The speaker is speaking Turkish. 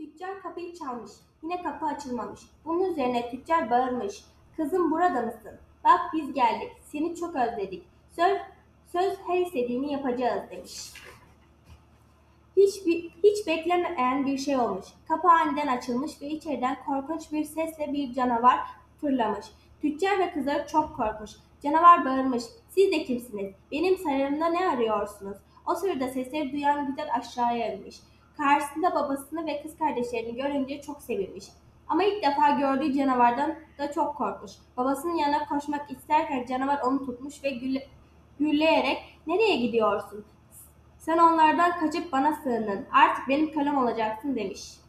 Tüccar kapıyı çalmış. Yine kapı açılmamış. Bunun üzerine tüccar bağırmış. Kızım burada mısın? Bak biz geldik. Seni çok özledik. Söz her istediğini yapacağız demiş. Hiç beklemeyen bir şey olmuş. Kapı aniden açılmış ve içeriden korkunç bir sesle bir canavar fırlamış. Tüccar ve kızları çok korkmuş. Canavar bağırmış. Siz de kimsiniz? Benim sarayımda ne arıyorsunuz? O sırada sesleri duyan güzel aşağıya inmiş. Karşısında babasını ve kız kardeşlerini görünce çok sevinmiş. Ama ilk defa gördüğü canavardan da çok korkmuş. Babasının yanına koşmak isterken canavar onu tutmuş ve gürleyerek "Nereye gidiyorsun? Sen onlardan kaçıp bana sığındın. Artık benim kölem olacaksın" demiş.